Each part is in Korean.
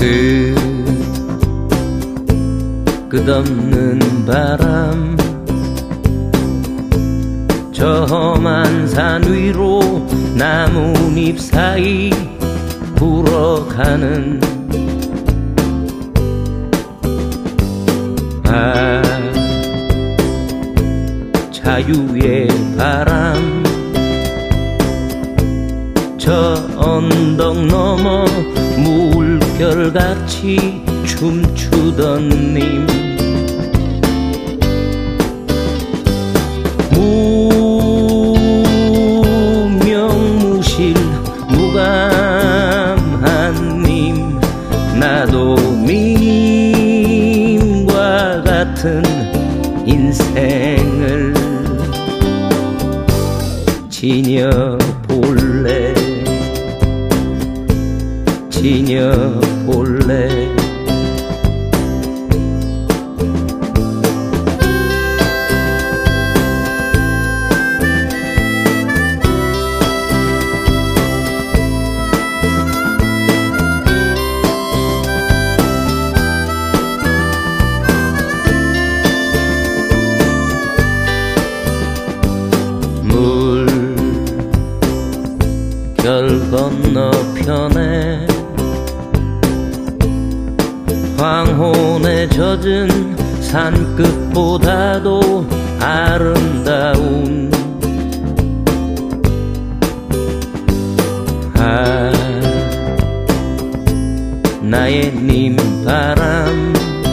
끝없는 바람 저 험한 산 위로 나뭇잎 사이 불어가는 자유의 바람 저 언덕 너머 물결같이 춤추던 님 무명무실 무감한 님 나도 님과 같은 인생을 지녀볼래 지녀볼래 물결 건너편에 황혼에 젖은 산끝보다도 아름다운 나의 님바람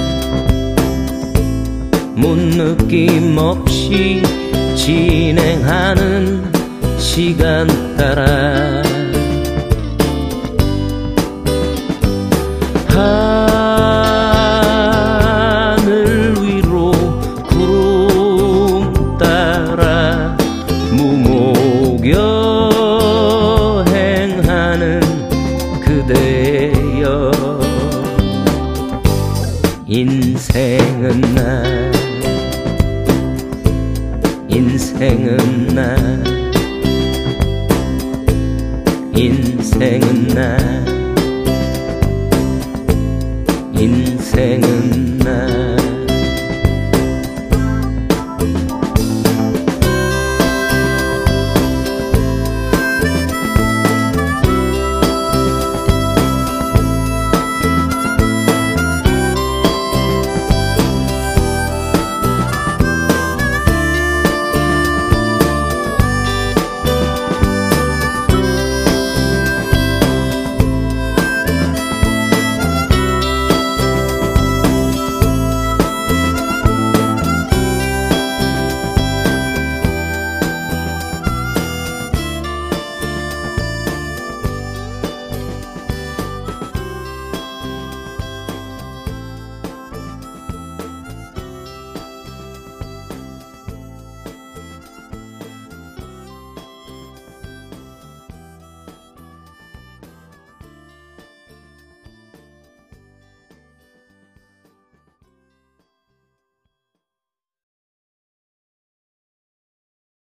문느낌 없이 진행하는 시간 따라 하늘 위로 구름 따라 무목여행하는 그대여 인생은 나 인생은 나 인생은 나 인생은 나